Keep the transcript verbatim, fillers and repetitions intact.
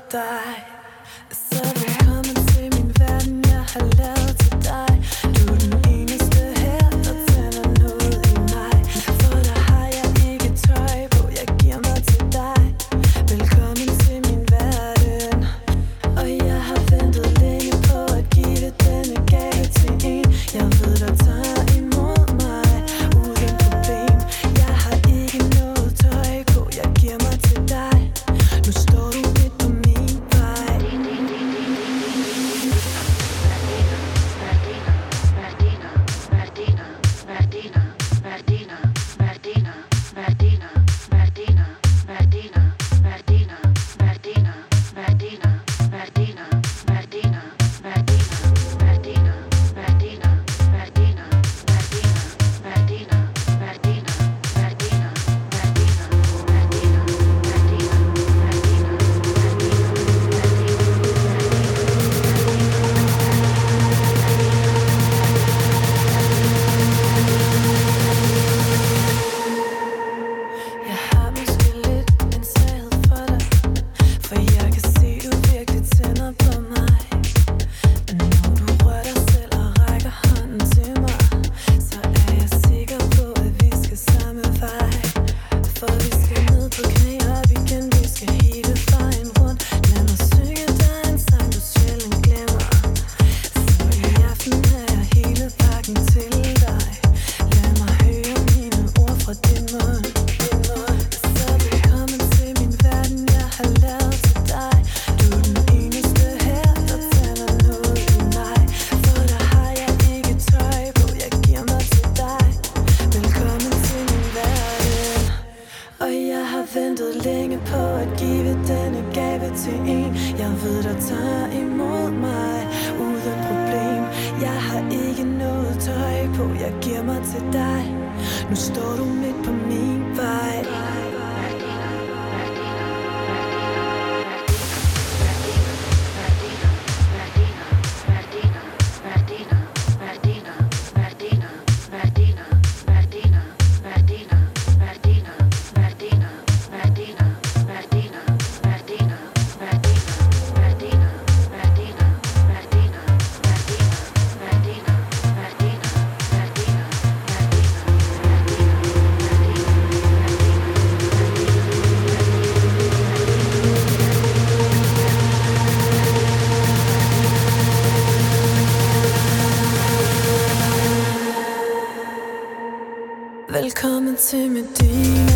dig. Så velkommen til min verden, jeg har lavet til dig. Du er den eneste her, der tænder noget i mig. For der har jeg ikke tøj på, jeg giver mig til dig. Velkommen til min verden. Og jeg har ventet længe på at give denne gave til en jeg ved, der tager imod mig uden problem. Jeg har ikke noget tøj på, jeg giver mig til dig. Nu står du midt på min vej. Ventet længe på at give denne gave til en jeg ved, der tager imod mig uden problem. Jeg har ikke noget tøj på, jeg giver mig til dig. Nu står du midt på min vej. Velkommen til Medina.